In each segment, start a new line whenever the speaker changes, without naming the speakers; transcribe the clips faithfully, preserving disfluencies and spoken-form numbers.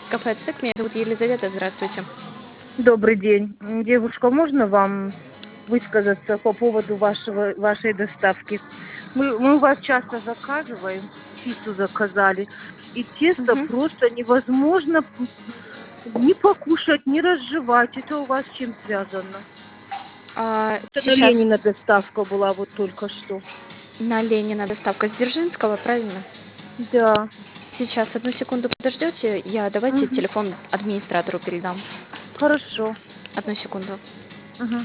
Кафе «Цик». Меня зовут Елизавета. Здравствуйте.
Добрый день. М, Девушка, можно вам высказаться по поводу вашего, вашей доставки? Мы, мы у вас часто заказываем, пиццу заказали, и тесто
Мгм.
просто невозможно м, ни покушать, ни разжевать. Это у вас с чем связано?
А,
Это на
сейчас
Ленина доставка была вот только что.
на Ленина доставка с Дзержинского, правильно?
Да.
Сейчас, одну секунду подождете. Я давайте
Мгм.
телефон администратору передам.
Хорошо.
Одну секунду.
Мгм.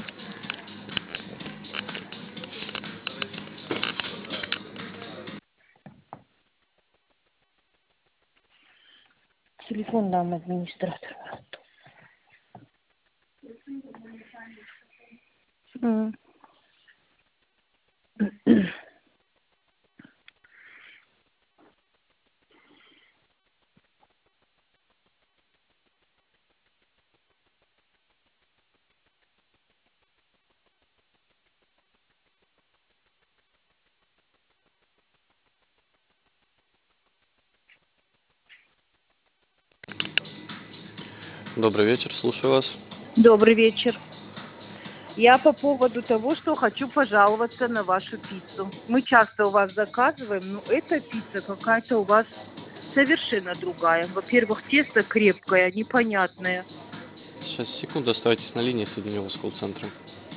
Телефон дам администратору. М.
Добрый вечер, слушаю вас.
Добрый вечер. Я по поводу того, что хочу пожаловаться на вашу пиццу. Мы часто у вас заказываем, но эта пицца какая-то у вас совершенно другая. Во-первых, тесто крепкое, непонятное.
Сейчас, секунду, оставайтесь на линии, соединю вас с колл-центром.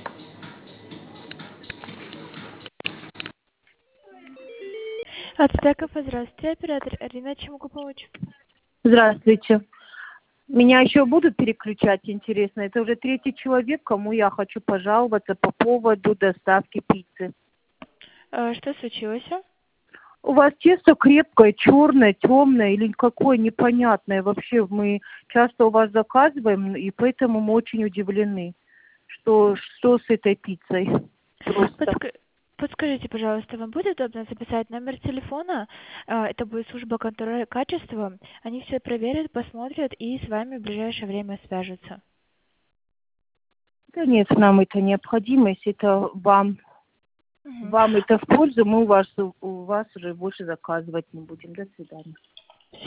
От Стеков, здравствуйте, оператор Арина, чем могу помочь?
Здравствуйте. Меня еще будут переключать, интересно. Это уже третий человек, кому я хочу пожаловаться по поводу доставки пиццы.
Э, Что случилось?
У вас тесто крепкое, черное, темное или какое непонятное. Вообще мы часто у вас заказываем, и поэтому мы очень удивлены, что что с этой пиццей. Просто.
Подска- Подскажите, пожалуйста, вам будет удобно записать номер телефона? Э, Это будет служба контроля качества. Они все проверят, посмотрят и с вами в ближайшее время свяжутся.
Да нет, нам это необходимо, если это вам,
Мгм.
вам это в пользу, мы у вас, у вас уже больше заказывать не будем. До свидания.